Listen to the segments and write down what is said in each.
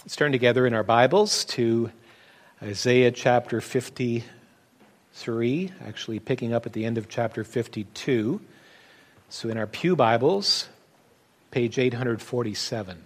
Let's turn together in our Bibles to Isaiah chapter 53, actually picking up at the end of chapter 52. So in our pew Bibles, page 847.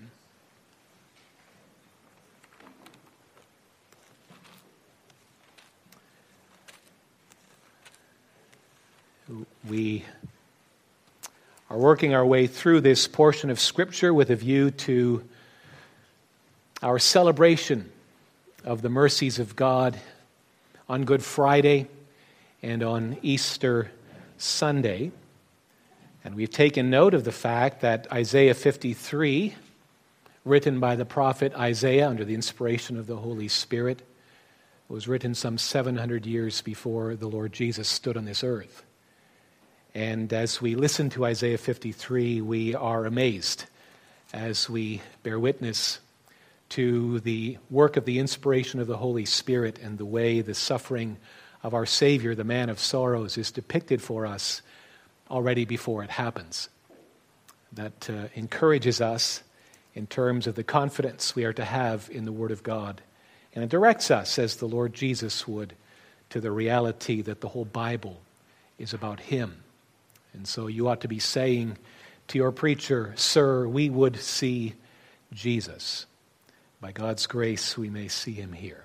We are working our way through this portion of Scripture with a view to our celebration of the mercies of God on Good Friday and on Easter Sunday. And we've taken note of the fact that Isaiah 53, written by the prophet Isaiah under the inspiration of the Holy Spirit, was written some 700 years before the Lord Jesus stood on this earth. And as we listen to Isaiah 53, we are amazed as we bear witness to the work of the inspiration of the Holy Spirit and the way the suffering of our Savior, the man of sorrows, is depicted for us already before it happens. That encourages us in terms of the confidence we are to have in the Word of God. And it directs us, as the Lord Jesus would, to the reality that the whole Bible is about Him. And so you ought to be saying to your preacher, "Sir, we would see Jesus. By God's grace, we may see Him here."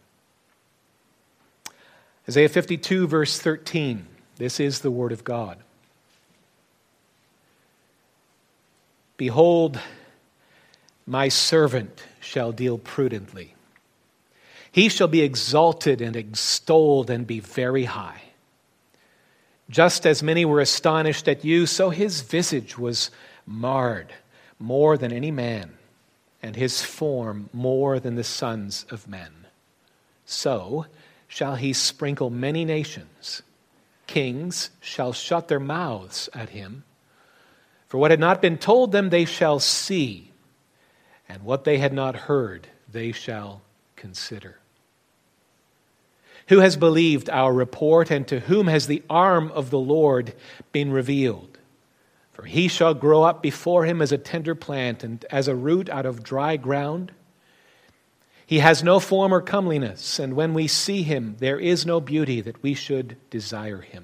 Isaiah 52, verse 13. This is the Word of God. "Behold, my servant shall deal prudently. He shall be exalted and extolled and be very high. Just as many were astonished at you, so his visage was marred more than any man, and his form more than the sons of men. So shall he sprinkle many nations. Kings shall shut their mouths at him. For what had not been told them they shall see, and what they had not heard they shall consider. Who has believed our report, and to whom has the arm of the Lord been revealed? For he shall grow up before him as a tender plant, and as a root out of dry ground. He has no form or comeliness, and when we see him, there is no beauty that we should desire him.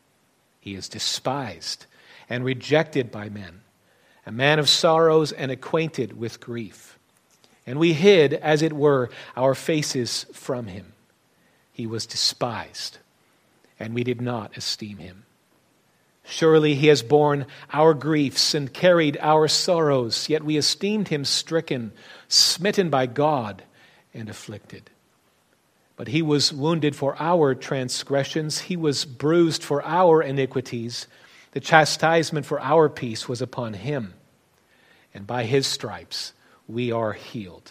He is despised and rejected by men, a man of sorrows and acquainted with grief. And we hid, as it were, our faces from him. He was despised, and we did not esteem him. Surely he has borne our griefs and carried our sorrows, yet we esteemed him stricken, smitten by God, and afflicted. But he was wounded for our transgressions, he was bruised for our iniquities. The chastisement for our peace was upon him, and by his stripes we are healed.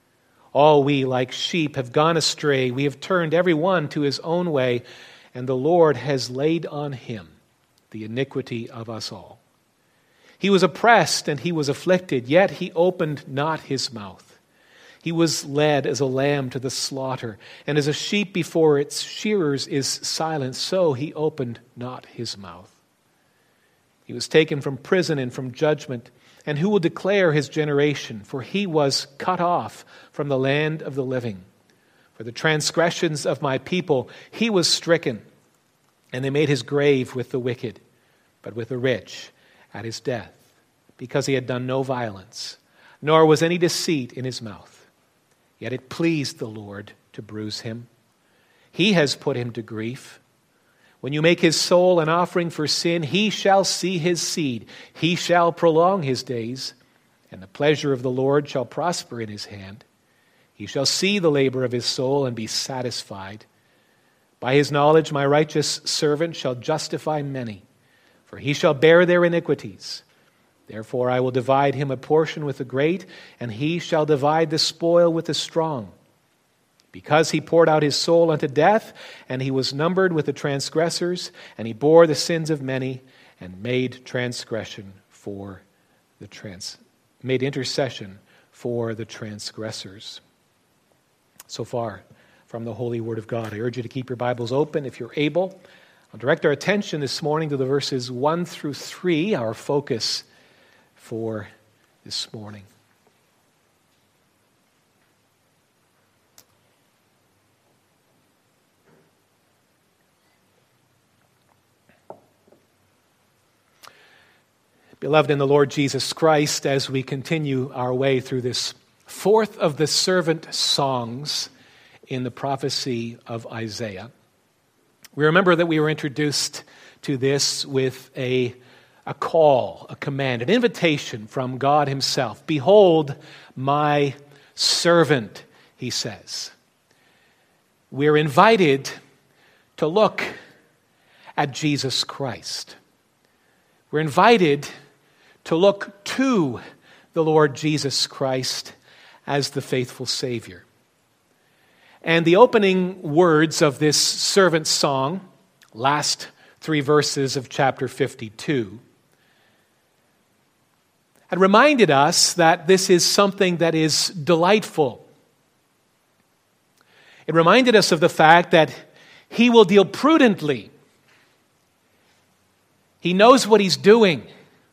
All we, like sheep, have gone astray. We have turned every one to his own way, and the Lord has laid on him the iniquity of us all. He was oppressed and he was afflicted, yet he opened not his mouth. He was led as a lamb to the slaughter, and as a sheep before its shearers is silent, so he opened not his mouth. He was taken from prison and from judgment. And who will declare his generation? For he was cut off from the land of the living. For the transgressions of my people he was stricken, and they made his grave with the wicked, but with the rich at his death, because he had done no violence, nor was any deceit in his mouth. Yet it pleased the Lord to bruise him. He has put him to grief. When you make his soul an offering for sin, he shall see his seed. He shall prolong his days, and the pleasure of the Lord shall prosper in his hand. He shall see the labor of his soul and be satisfied. By his knowledge my righteous servant shall justify many, for he shall bear their iniquities. Therefore I will divide him a portion with the great, and he shall divide the spoil with the strong. Because he poured out his soul unto death, and he was numbered with the transgressors, and he bore the sins of many, and made intercession for the transgressors. So far from the Holy Word of God. I urge you to keep your Bibles open if you're able. I'll direct our attention this morning to the verses 1 through 3, our focus for this morning. Beloved in the Lord Jesus Christ, as we continue our way through this fourth of the servant songs in the prophecy of Isaiah, we remember that we were introduced to this with a call, a command, an invitation from God himself. Behold, my servant, he says. We're invited to look at Jesus Christ. We're invited to look to the Lord Jesus Christ as the faithful Savior. And the opening words of this servant song, last 3 verses of chapter 52, had reminded us that this is something that is delightful. It reminded us of the fact that he will deal prudently. He knows what he's doing.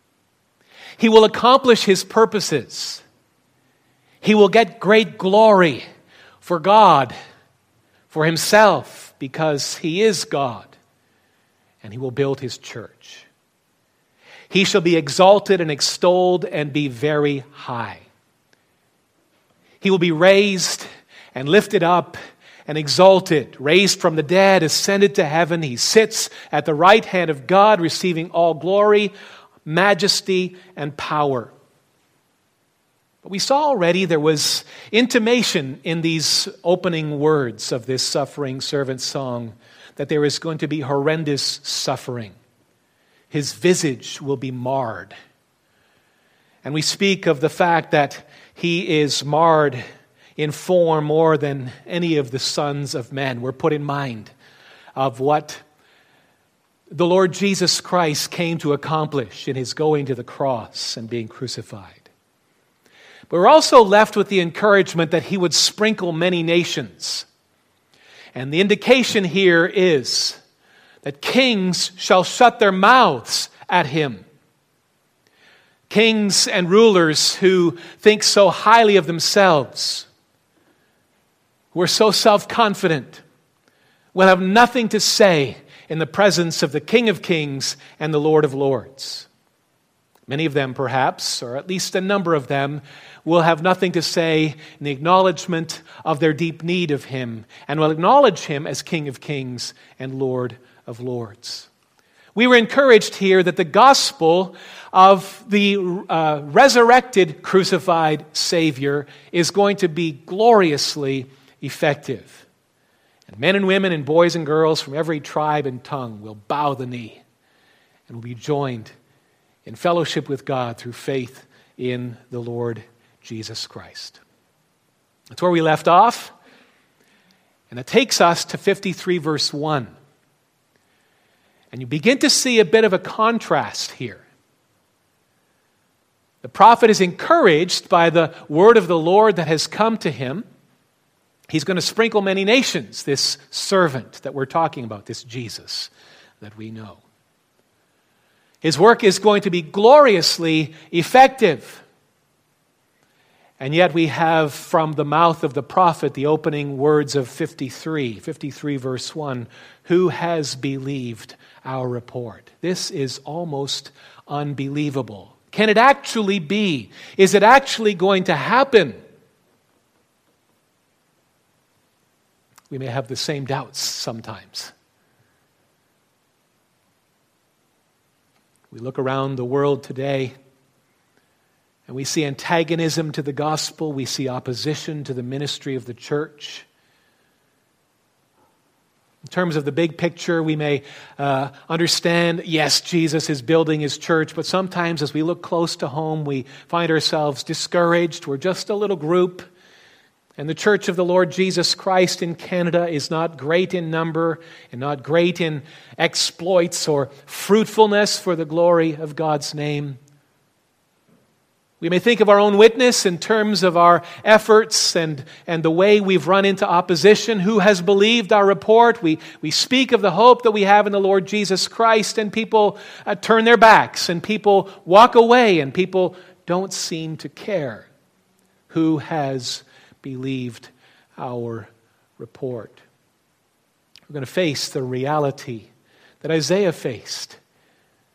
He will accomplish his purposes. He will get great glory for God, for himself, because he is God, and he will build his church. He shall be exalted and extolled and be very high. He will be raised and lifted up and exalted, raised from the dead, ascended to heaven. He sits at the right hand of God, receiving all glory, majesty, and power. But we saw already there was intimation in these opening words of this suffering servant song that there is going to be horrendous suffering. His visage will be marred. And we speak of the fact that he is marred in form more than any of the sons of men. We're put in mind of what the Lord Jesus Christ came to accomplish in his going to the cross and being crucified. But we're also left with the encouragement that he would sprinkle many nations. And the indication here is that kings shall shut their mouths at him. Kings and rulers who think so highly of themselves, who are so self-confident, will have nothing to say in the presence of the King of Kings and the Lord of Lords. Many of them, perhaps, or at least a number of them, will have nothing to say in the acknowledgement of their deep need of him, and will acknowledge him as King of Kings and Lord of Lords. We were encouraged here that the gospel of the resurrected, crucified Savior is going to be gloriously effective. And men and women and boys and girls from every tribe and tongue will bow the knee and will be joined in fellowship with God through faith in the Lord Jesus Christ. That's where we left off. And it takes us to 53 verse 1. And you begin to see a bit of a contrast here. The prophet is encouraged by the word of the Lord that has come to him. He's going to sprinkle many nations, this servant that we're talking about, this Jesus that we know. His work is going to be gloriously effective. And yet we have from the mouth of the prophet the opening words of 53 verse 1, who has believed our report? This is almost unbelievable. Can it actually be? Is it actually going to happen? We may have the same doubts sometimes. We look around the world today and we see antagonism to the gospel. We see opposition to the ministry of the church. In terms of the big picture, we may understand, yes, Jesus is building his church, but sometimes as we look close to home, we find ourselves discouraged. We're just a little group. And the Church of the Lord Jesus Christ in Canada is not great in number and not great in exploits or fruitfulness for the glory of God's name. We may think of our own witness in terms of our efforts and the way we've run into opposition. Who has believed our report? We speak of the hope that we have in the Lord Jesus Christ, and people turn their backs and people walk away and people don't seem to care. Who has believed our report? We're going to face the reality that Isaiah faced.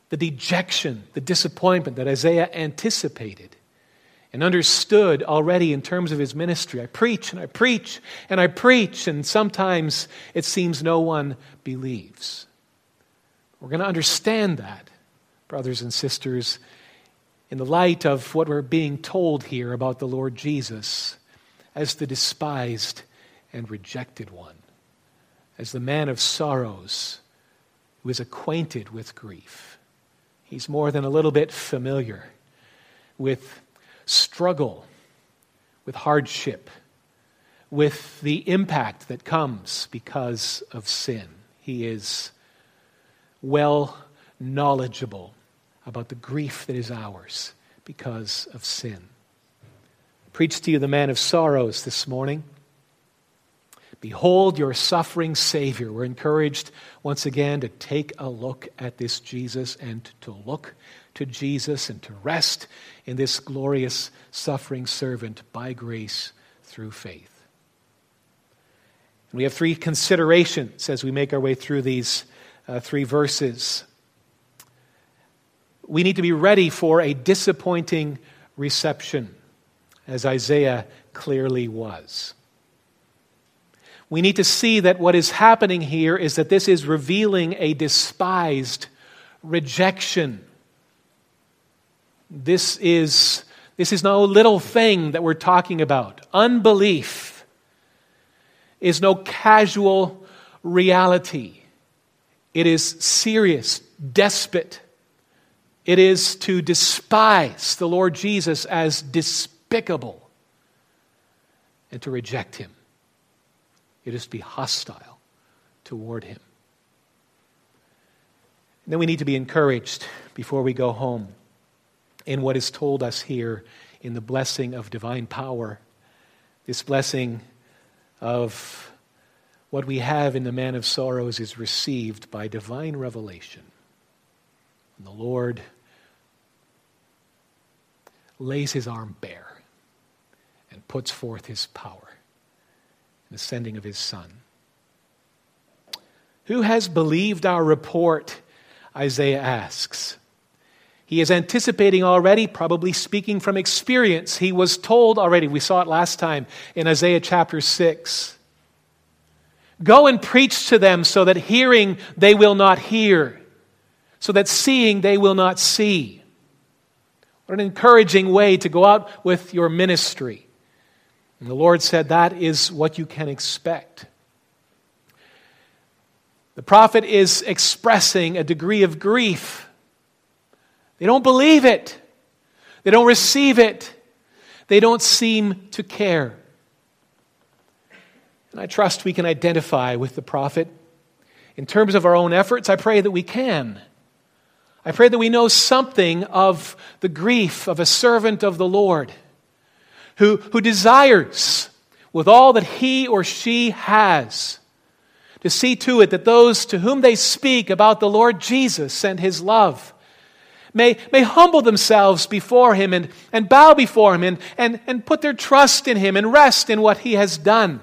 the dejection, the disappointment that Isaiah anticipated and understood already in terms of his ministry. I preach and I preach and I preach, and sometimes it seems no one believes. We're going to understand that, brothers and sisters, in the light of what we're being told here about the Lord Jesus as the despised and rejected one, as the man of sorrows who is acquainted with grief. He's more than a little bit familiar with struggle, with hardship, with the impact that comes because of sin. He is well knowledgeable about the grief that is ours because of sin. I preach to you the man of sorrows this morning. Behold your suffering Savior. We're encouraged once again to take a look at this Jesus and to look to Jesus and to rest in this glorious suffering servant by grace through faith. And we have three considerations as we make our way through these three verses. We need to be ready for a disappointing reception, as Isaiah clearly was. We need to see that what is happening here is that this is revealing a despised rejection. This is no little thing that we're talking about. Unbelief is no casual reality. It is serious, desperate. It is to despise the Lord Jesus as despicable and to reject him. It is to be hostile toward him. And then we need to be encouraged before we go home in what is told us here in the blessing of divine power. This blessing of what we have in the man of sorrows is received by divine revelation. And the Lord lays his arm bare and puts forth his power in the sending of his Son. Who has believed our report? Isaiah asks. He is anticipating already, probably speaking from experience. He was told already, we saw it last time in Isaiah chapter 6. Go and preach to them so that hearing they will not hear, so that seeing they will not see. What an encouraging way to go out with your ministry. And the Lord said that is what you can expect. The prophet is expressing a degree of grief. They don't believe it. They don't receive it. They don't seem to care. And I trust we can identify with the prophet. In terms of our own efforts, I pray that we can. I pray that we know something of the grief of a servant of the Lord who desires with all that he or she has to see to it that those to whom they speak about the Lord Jesus and his love may humble themselves before him and bow before him and put their trust in him and rest in what he has done.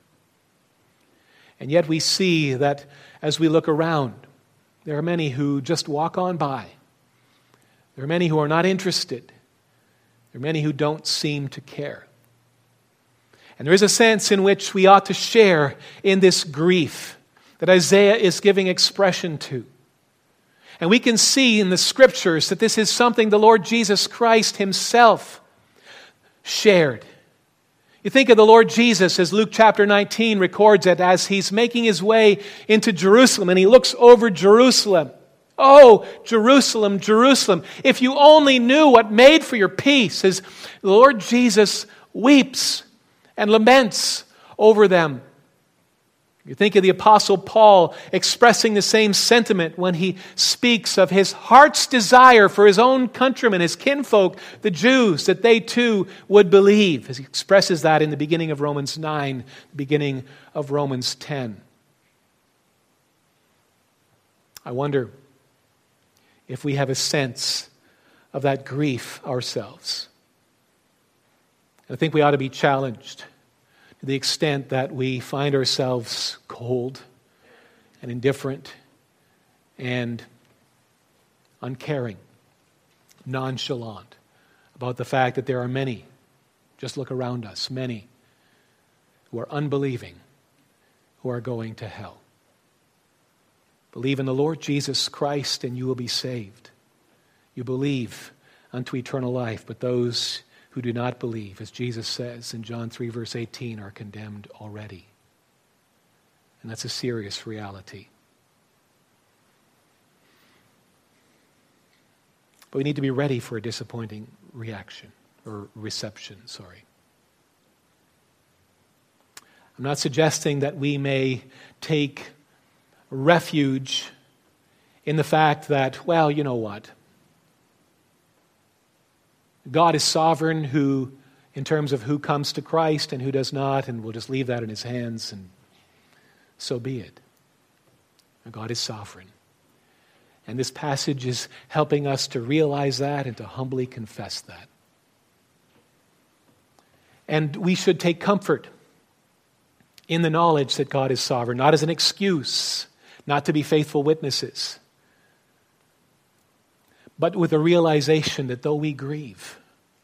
And yet we see that as we look around, there are many who just walk on by. There are many who are not interested. There are many who don't seem to care. And there is a sense in which we ought to share in this grief that Isaiah is giving expression to. And we can see in the Scriptures that this is something the Lord Jesus Christ himself shared. You think of the Lord Jesus as Luke chapter 19 records it, as he's making his way into Jerusalem and he looks over Jerusalem. Oh, Jerusalem, Jerusalem, if you only knew what made for your peace, as the Lord Jesus weeps and laments over them. You think of the Apostle Paul expressing the same sentiment when he speaks of his heart's desire for his own countrymen, his kinfolk, the Jews, that they too would believe. As he expresses that in the beginning of Romans 9, the beginning of Romans 10. I wonder if we have a sense of that grief ourselves. I think we ought to be challenged to the extent that we find ourselves cold and indifferent and uncaring, nonchalant about the fact that there are many, just look around us, many who are unbelieving, who are going to hell. Believe in the Lord Jesus Christ and you will be saved. You believe unto eternal life, but those who do not believe, as Jesus says in John 3 verse 18, are condemned already. And that's a serious reality. But we need to be ready for a disappointing reception. I'm not suggesting that we may take refuge in the fact that, well, you know what? God is sovereign in terms of who comes to Christ and who does not, and we'll just leave that in His hands, and so be it. God is sovereign. And this passage is helping us to realize that and to humbly confess that. And we should take comfort in the knowledge that God is sovereign, not as an excuse not to be faithful witnesses, but with a realization that though we grieve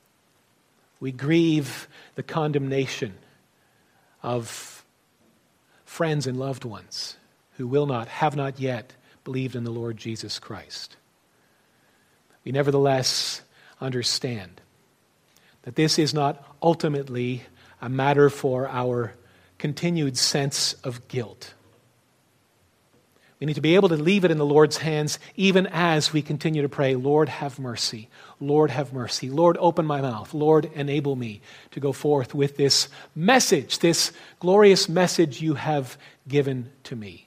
the condemnation of friends and loved ones who have not yet believed in the Lord Jesus Christ. We nevertheless understand that this is not ultimately a matter for our continued sense of guilt. We need to be able to leave it in the Lord's hands even as we continue to pray, Lord, have mercy. Lord, have mercy. Lord, open my mouth. Lord, enable me to go forth with this message, this glorious message you have given to me.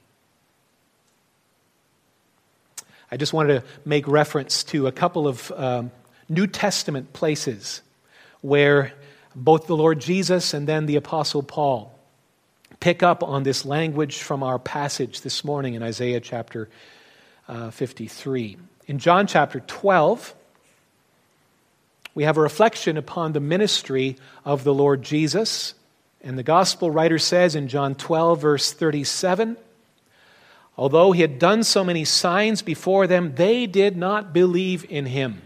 I just wanted to make reference to a couple of New Testament places where both the Lord Jesus and then the Apostle Paul pick up on this language from our passage this morning in Isaiah chapter 53. In John chapter 12, we have a reflection upon the ministry of the Lord Jesus. And the gospel writer says in John 12, verse 37, although he had done so many signs before them, they did not believe in him.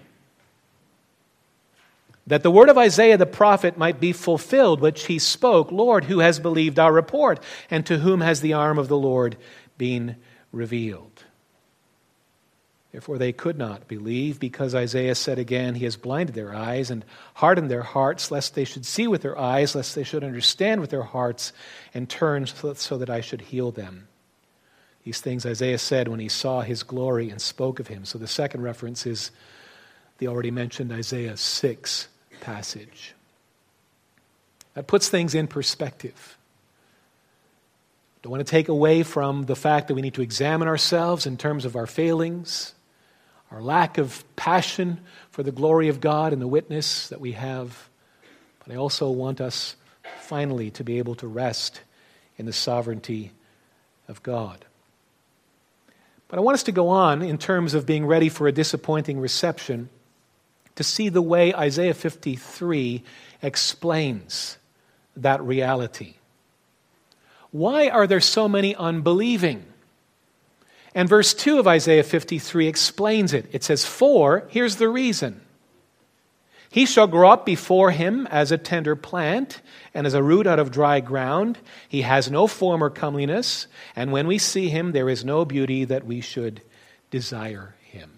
That the word of Isaiah the prophet might be fulfilled, which he spoke, Lord, who has believed our report, and to whom has the arm of the Lord been revealed? Therefore they could not believe, because Isaiah said again, he has blinded their eyes and hardened their hearts, lest they should see with their eyes, lest they should understand with their hearts, and turn so that I should heal them. These things Isaiah said when he saw his glory and spoke of him. So the second reference is the already mentioned Isaiah 6 passage. That puts things in perspective. Don't want to take away from the fact that we need to examine ourselves in terms of our failings, our lack of passion for the glory of God and the witness that we have. But I also want us finally to be able to rest in the sovereignty of God. But I want us to go on in terms of being ready for a disappointing reception to see the way Isaiah 53 explains that reality. Why are there so many unbelieving? And verse 2 of Isaiah 53 explains it. It says, for, here's the reason. He shall grow up before him as a tender plant, and as a root out of dry ground. He has no form or comeliness, and when we see him, there is no beauty that we should desire him.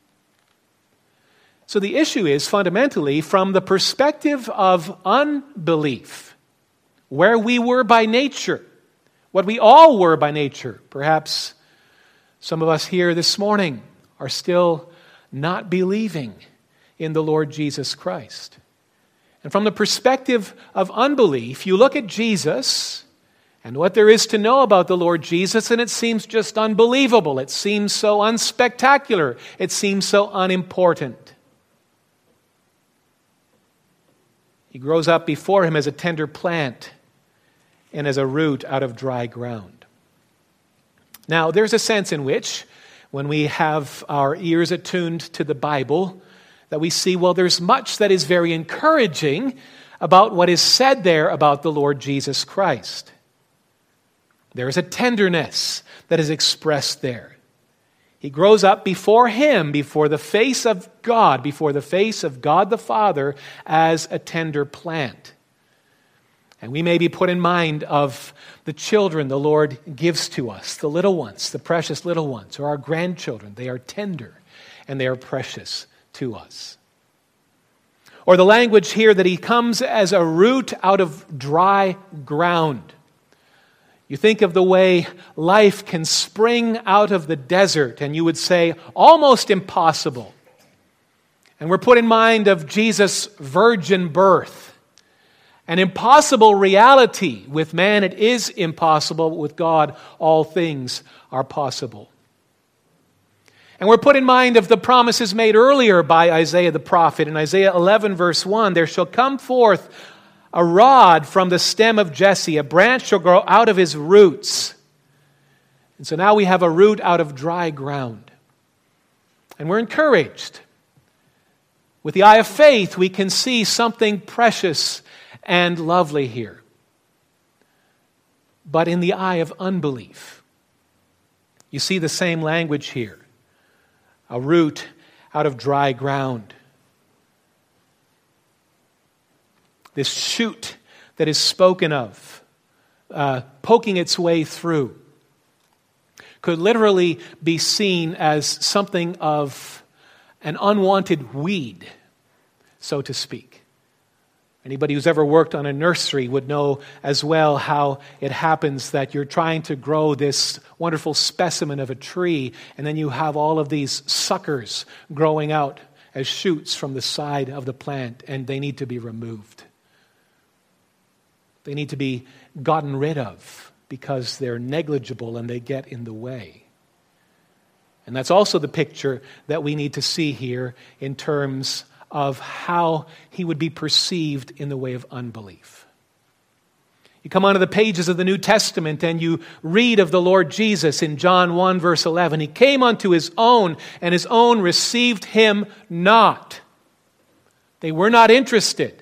So the issue is fundamentally from the perspective of unbelief, where we were by nature, what we all were by nature. Perhaps some of us here this morning are still not believing in the Lord Jesus Christ. And from the perspective of unbelief, you look at Jesus and what there is to know about the Lord Jesus, and it seems just unbelievable. It seems so unspectacular. It seems so unimportant. He grows up before him as a tender plant and as a root out of dry ground. Now, there's a sense in which, when we have our ears attuned to the Bible, that we see, well, there's much that is very encouraging about what is said there about the Lord Jesus Christ. There is a tenderness that is expressed there. He grows up before Him, before the face of God the Father, as a tender plant. And we may be put in mind of the children the Lord gives to us, the little ones, the precious little ones, or our grandchildren. They are tender and they are precious to us. Or the language here that He comes as a root out of dry ground. You think of the way life can spring out of the desert, and you would say, almost impossible. And we're put in mind of Jesus' virgin birth. An impossible reality. With man it is impossible, but with God all things are possible. And we're put in mind of the promises made earlier by Isaiah the prophet. In Isaiah 11 verse 1, there shall come forth a rod from the stem of Jesse, a branch shall grow out of his roots. And so now we have a root out of dry ground. And we're encouraged. With the eye of faith, we can see something precious and lovely here. But in the eye of unbelief, you see the same language here. A root out of dry ground. This shoot that is spoken of, poking its way through, could literally be seen as something of an unwanted weed, so to speak. Anybody who's ever worked on a nursery would know as well how it happens that you're trying to grow this wonderful specimen of a tree, and then you have all of these suckers growing out as shoots from the side of the plant, and they need to be removed. They need to be gotten rid of because they're negligible and they get in the way. And that's also the picture that we need to see here in terms of how He would be perceived in the way of unbelief. You come onto the pages of the New Testament and you read of the Lord Jesus in John 1 verse 11. He came unto His own, and His own received Him not. They were not interested.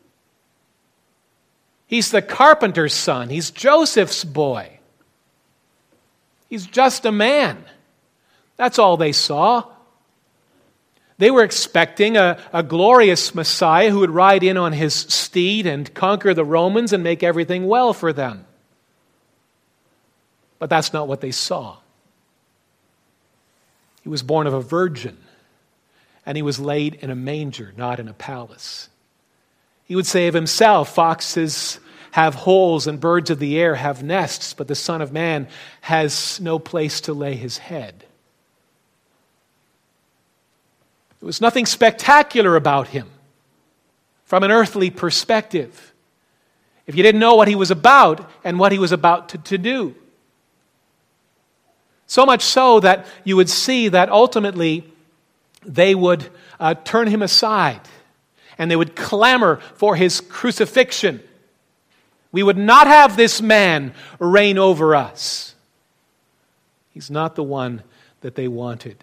He's the carpenter's son. He's Joseph's boy. He's just a man. That's all they saw. They were expecting a glorious Messiah who would ride in on his steed and conquer the Romans and make everything well for them. But that's not what they saw. He was born of a virgin, and He was laid in a manger, not in a palace. He would say of Himself, foxes have holes and birds of the air have nests, but the Son of Man has no place to lay His head. There was nothing spectacular about Him from an earthly perspective, if you didn't know what He was about and what He was about to do. So much so that you would see that ultimately they would turn Him aside. And they would clamor for His crucifixion. We would not have this man reign over us. He's not the one that they wanted.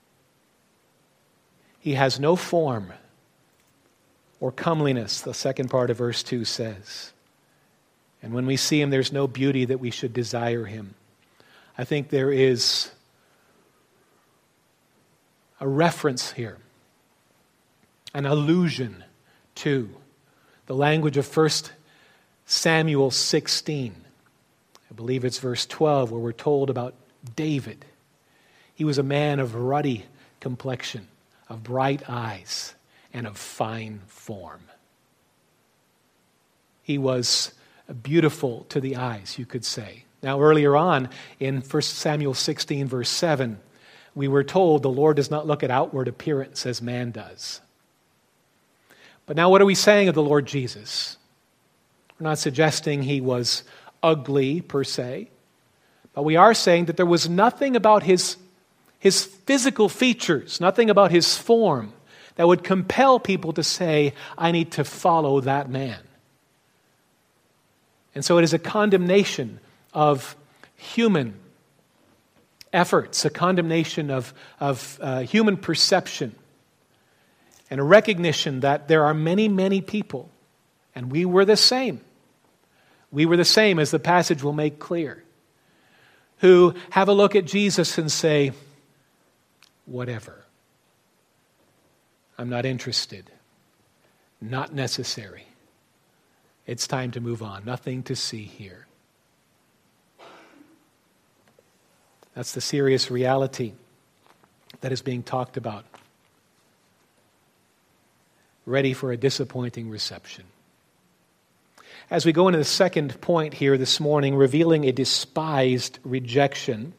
He has no form or comeliness, the second part of verse 2 says. And when we see Him, there's no beauty that we should desire Him. I think there is a reference here, an allusion to the language of 1 Samuel 16. I believe it's verse 12 where we're told about David. He was a man of ruddy complexion, of bright eyes, and of fine form. He was beautiful to the eyes, you could say. Now earlier on in 1 Samuel 16 verse 7, we were told the Lord does not look at outward appearance as man does. But now what are we saying of the Lord Jesus? We're not suggesting He was ugly per se, but we are saying that there was nothing about his physical features, nothing about His form that would compel people to say, I need to follow that man. And so it is a condemnation of human efforts, a condemnation of human perception, and a recognition that there are many, many people, and we were the same. We were the same, as the passage will make clear, who have a look at Jesus and say, whatever. I'm not interested. Not necessary. It's time to move on. Nothing to see here. That's the serious reality that is being talked about. Ready for a disappointing reception. As we go into the second point here this morning, revealing a despised rejection,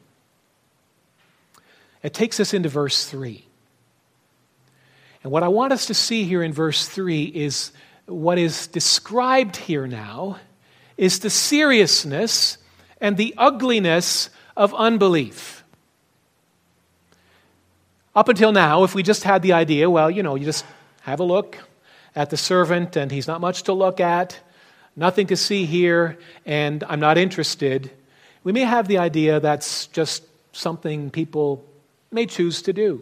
it takes us into verse 3. And what I want us to see here in verse 3 is what is described here now is the seriousness and the ugliness of unbelief. Up until now, if we just had the idea, well, you just have a look at the servant and he's not much to look at, nothing to see here, and I'm not interested, we may have the idea that's just something people may choose to do.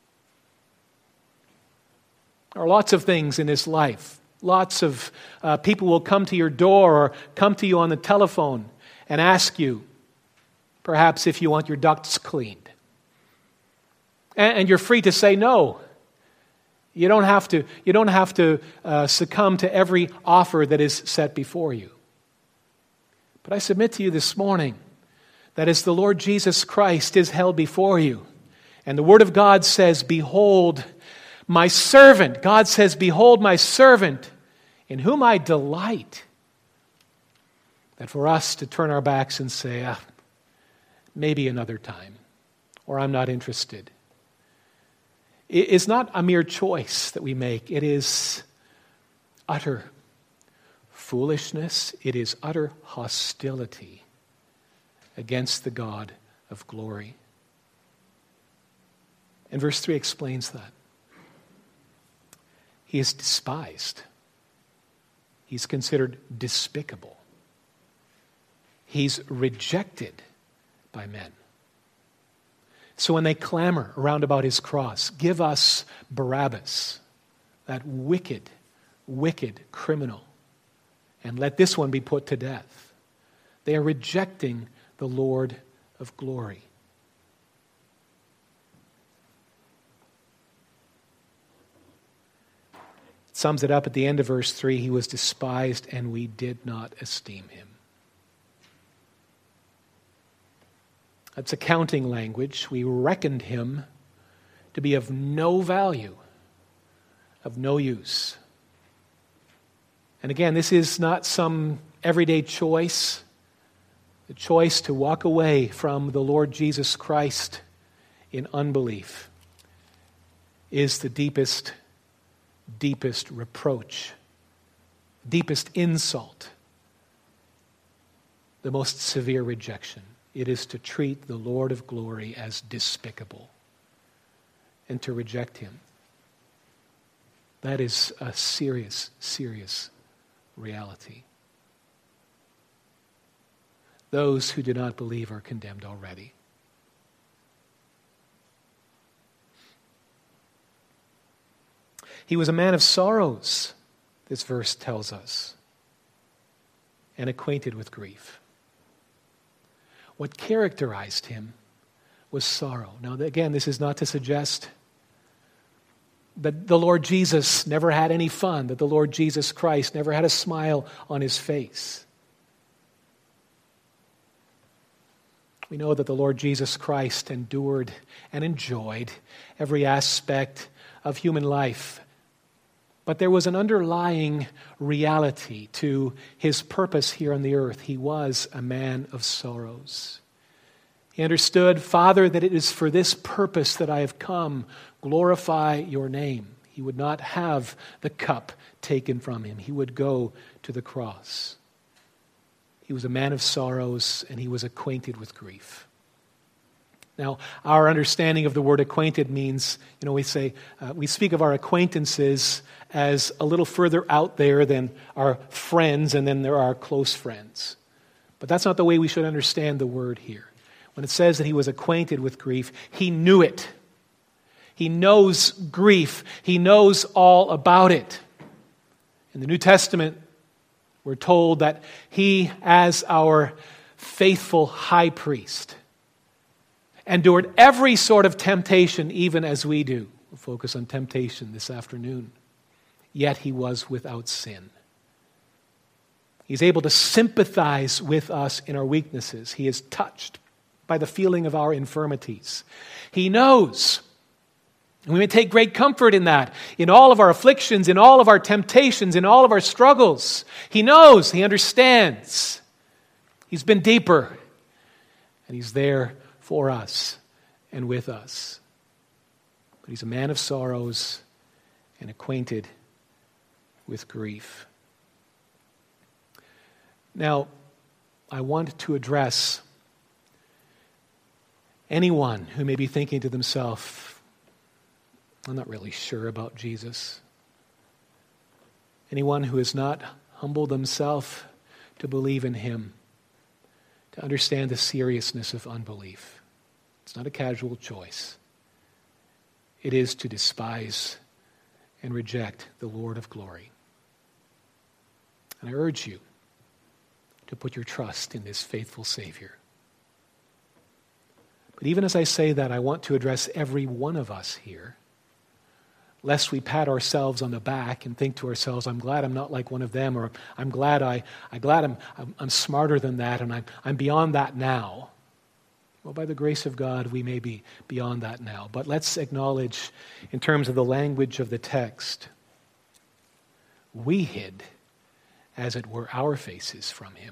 There are lots of things in this life. Lots of people will come to your door or come to you on the telephone and ask you, perhaps if you want your ducts cleaned. And you're free to say no. You don't have to succumb to every offer that is set before you. But I submit to you this morning that as the Lord Jesus Christ is held before you, and the Word of God says, behold, my servant. God says, behold, my servant, in whom I delight. That for us to turn our backs and say, maybe another time, or I'm not interested. It is not a mere choice that we make. It is utter foolishness. It is utter hostility against the God of glory. And verse 3 explains that. He is despised. He's considered despicable. He's rejected by men. So when they clamor around about his cross, give us Barabbas, that wicked, wicked criminal, and let this one be put to death. They are rejecting the Lord of glory. It sums it up at the end of verse 3, he was despised and we did not esteem him. That's accounting language. We reckoned him to be of no value, of no use. And again, this is not some everyday choice. The choice to walk away from the Lord Jesus Christ in unbelief is the deepest reproach, deepest insult, the most severe rejection. It is to treat the Lord of glory as despicable and to reject him. That is a serious, serious reality. Those who do not believe are condemned already. He was a man of sorrows, this verse tells us, and acquainted with grief. What characterized him was sorrow. Now, again, this is not to suggest that the Lord Jesus never had any fun, that the Lord Jesus Christ never had a smile on his face. We know that the Lord Jesus Christ endured and enjoyed every aspect of human life. But there was an underlying reality to his purpose here on the earth. He was a man of sorrows. He understood, Father, that it is for this purpose that I have come. Glorify your name. He would not have the cup taken from him. He would go to the cross. He was a man of sorrows, and he was acquainted with grief. Now, our understanding of the word acquainted means, we speak of our acquaintances as a little further out there than our friends, and then there are our close friends. But that's not the way we should understand the word here. When it says that he was acquainted with grief, he knew it. He knows grief. He knows all about it. In the New Testament, we're told that he, as our faithful high priest, endured every sort of temptation, even as we do. We'll focus on temptation this afternoon. Yet he was without sin. He's able to sympathize with us in our weaknesses. He is touched by the feeling of our infirmities. He knows, and we may take great comfort in that, in all of our afflictions, in all of our temptations, in all of our struggles. He knows, he understands. He's been deeper, and he's there for us and with us. But he's a man of sorrows and acquainted with grief. Now, I want to address anyone who may be thinking to themselves, I'm not really sure about Jesus. Anyone who has not humbled themselves to believe in him, to understand the seriousness of unbelief. It's not a casual choice. It is to despise and reject the Lord of glory. And I urge you to put your trust in this faithful Savior. But even as I say that, I want to address every one of us here, lest we pat ourselves on the back and think to ourselves, I'm glad I'm not like one of them, or I'm glad I'm smarter than that, and I'm beyond that now. Well, by the grace of God, we may be beyond that now. But let's acknowledge, in terms of the language of the text, we hid, as it were, our faces from him.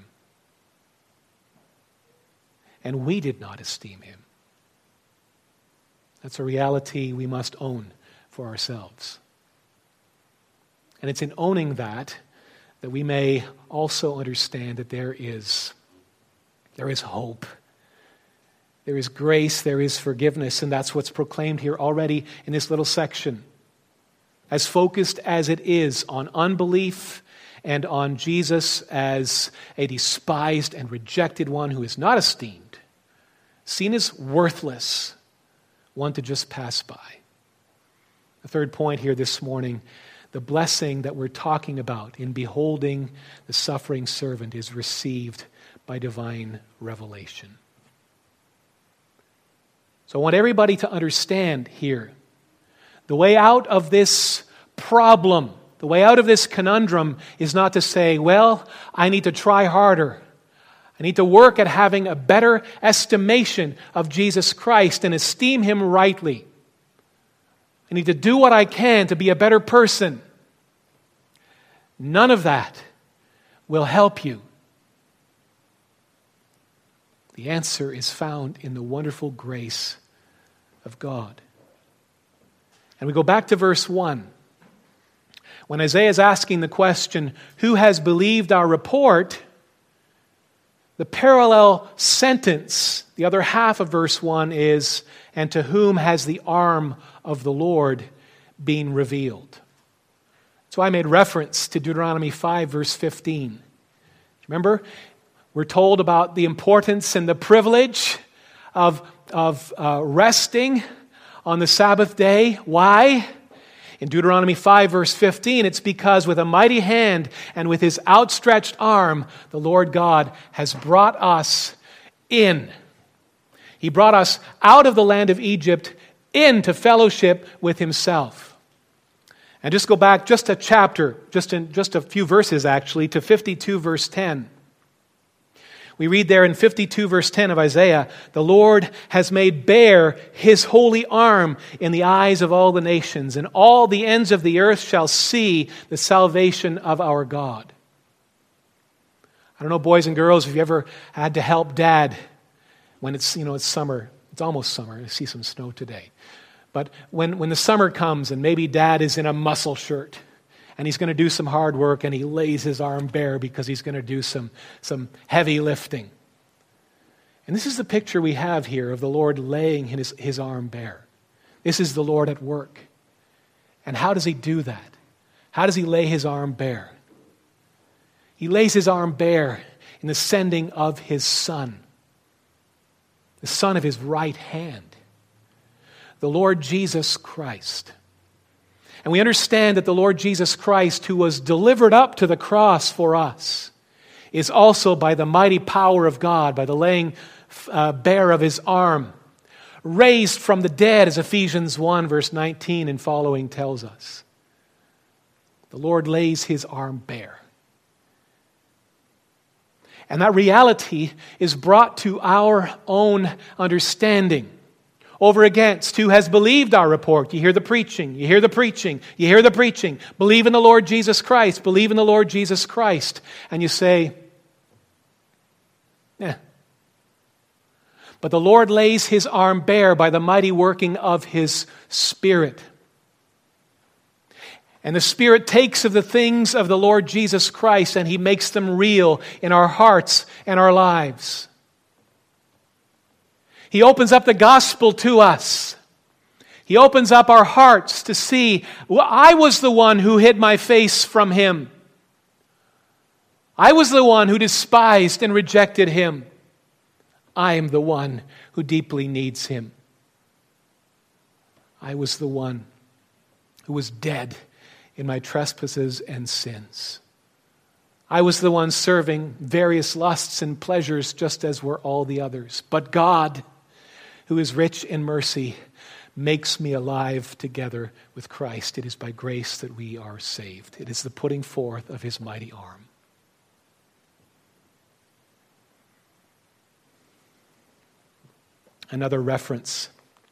And we did not esteem him. That's a reality we must own for ourselves. And it's in owning that we may also understand that there is hope. There is grace, there is forgiveness, and that's what's proclaimed here already in this little section. As focused as it is on unbelief and on Jesus as a despised and rejected one who is not esteemed, seen as worthless, one to just pass by. The third point here this morning, the blessing that we're talking about in beholding the suffering servant is received by divine revelation. So I want everybody to understand here, the way out of this problem, the way out of this conundrum is not to say, well, I need to try harder. I need to work at having a better estimation of Jesus Christ and esteem him rightly. I need to do what I can to be a better person. None of that will help you. The answer is found in the wonderful grace of God. And we go back to verse 1. When Isaiah is asking the question, who has believed our report? The parallel sentence, the other half of verse 1 is, and to whom has the arm of the Lord been revealed? So I made reference to Deuteronomy 5, verse 15. Remember, we're told about the importance and the privilege of resting on the Sabbath day. Why? In Deuteronomy 5, verse 15, it's because with a mighty hand and with his outstretched arm, the Lord God has brought us in. He brought us out of the land of Egypt into fellowship with himself. And just go back just a chapter, just a few verses actually, to 52, verse 10. We read there in 52 verse 10 of Isaiah, the Lord has made bare his holy arm in the eyes of all the nations, and all the ends of the earth shall see the salvation of our God. I don't know, boys and girls, if you ever had to help Dad when it's summer. It's almost summer. I see some snow today. But when the summer comes and maybe Dad is in a muscle shirt, and he's going to do some hard work, and he lays his arm bare because he's going to do some heavy lifting. And this is the picture we have here of the Lord laying his arm bare. This is the Lord at work. And how does he do that? How does he lay his arm bare? He lays his arm bare in the sending of his Son, the Son of his right hand, the Lord Jesus Christ. And we understand that the Lord Jesus Christ, who was delivered up to the cross for us, is also by the mighty power of God, by the laying bare of his arm, raised from the dead, as Ephesians 1 verse 19 and following tells us. The Lord lays his arm bare. And that reality is brought to our own understanding. Over against, who has believed our report? You hear the preaching, you hear the preaching, you hear the preaching. Believe in the Lord Jesus Christ, believe in the Lord Jesus Christ. And you say, But the Lord lays his arm bare by the mighty working of his Spirit. And the Spirit takes of the things of the Lord Jesus Christ and he makes them real in our hearts and our lives. He opens up the gospel to us. He opens up our hearts to see, I was the one who hid my face from him. I was the one who despised and rejected him. I am the one who deeply needs him. I was the one who was dead in my trespasses and sins. I was the one serving various lusts and pleasures just as were all the others. But God, who is rich in mercy, makes me alive together with Christ. It is by grace that we are saved. It is the putting forth of his mighty arm. Another reference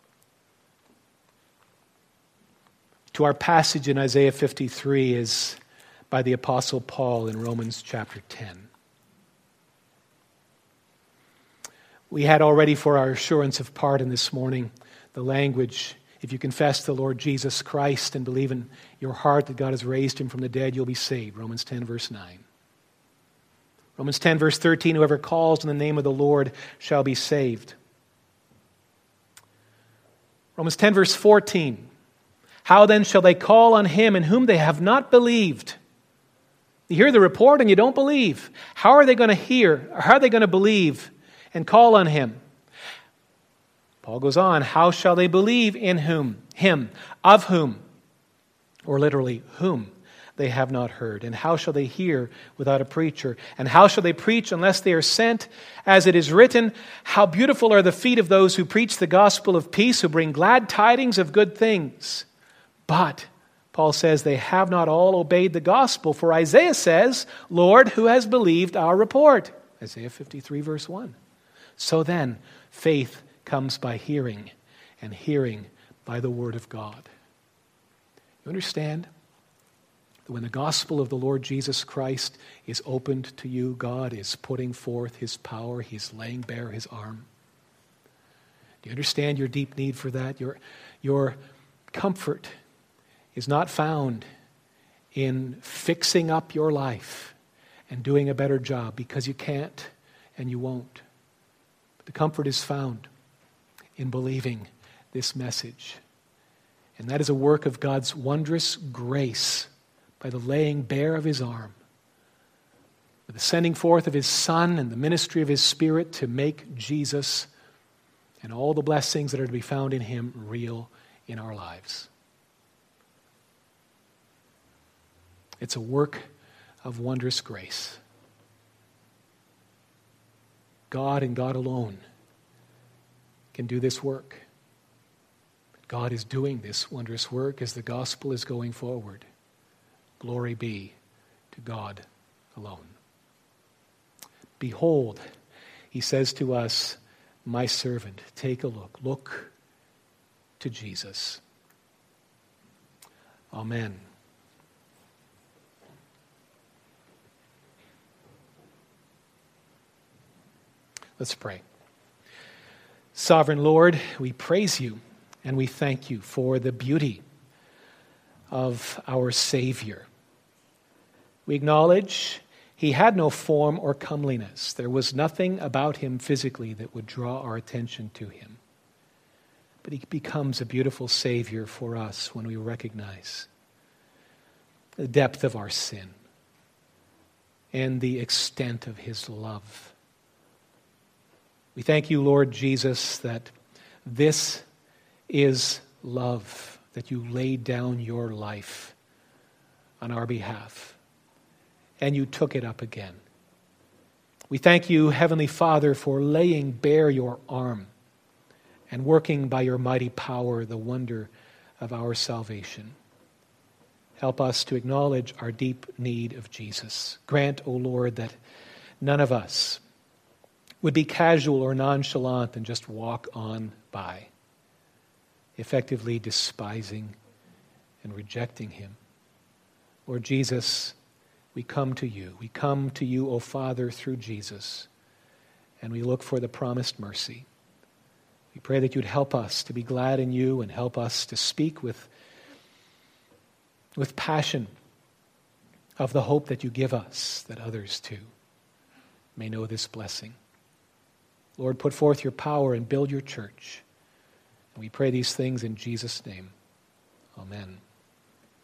to our passage in Isaiah 53 is by the Apostle Paul in Romans chapter 10. We had already, for our assurance of pardon this morning, the language, if you confess the Lord Jesus Christ and believe in your heart that God has raised him from the dead, you'll be saved. Romans 10 verse 9. Romans 10 verse 13, whoever calls in the name of the Lord shall be saved. Romans 10 verse 14, how then shall they call on him in whom they have not believed? You hear the report and you don't believe. How are they going to hear? Or how are they going to believe and call on him? Paul goes on, how shall they believe in whom? Him, of whom, or literally whom they have not heard. And how shall they hear without a preacher? And how shall they preach unless they are sent? As it is written, how beautiful are the feet of those who preach the gospel of peace, who bring glad tidings of good things. But, Paul says, they have not all obeyed the gospel. For Isaiah says, Lord, who has believed our report? Isaiah 53 verse 1. So then, faith comes by hearing, and hearing by the word of God. You understand? When the gospel of the Lord Jesus Christ is opened to you, God is putting forth his power. He's laying bare his arm. Do you understand your deep need for that? Your comfort is not found in fixing up your life and doing a better job, because you can't and you won't. But the comfort is found in believing this message. And that is a work of God's wondrous grace, by the laying bare of his arm, with the sending forth of his Son and the ministry of his Spirit to make Jesus and all the blessings that are to be found in him real in our lives. It's a work of wondrous grace. God and God alone can do this work. God is doing this wondrous work as the gospel is going forward. Glory be to God alone. Behold, he says to us, my servant, take a look. Look to Jesus. Amen. Let's pray. Sovereign Lord, we praise you and we thank you for the beauty of our Savior. We acknowledge he had no form or comeliness. There was nothing about him physically that would draw our attention to him. But he becomes a beautiful Savior for us when we recognize the depth of our sin and the extent of his love. We thank you, Lord Jesus, that this is love, that you laid down your life on our behalf, and you took it up again. We thank you, Heavenly Father, for laying bare your arm and working by your mighty power the wonder of our salvation. Help us to acknowledge our deep need of Jesus. Grant, O Lord, that none of us would be casual or nonchalant and just walk on by, effectively despising and rejecting him. Lord Jesus, we come to you. We come to you, O Father, through Jesus, and we look for the promised mercy. We pray that you'd help us to be glad in you and help us to speak with passion of the hope that you give us, that others too may know this blessing. Lord, put forth your power and build your church. And we pray these things in Jesus' name. Amen.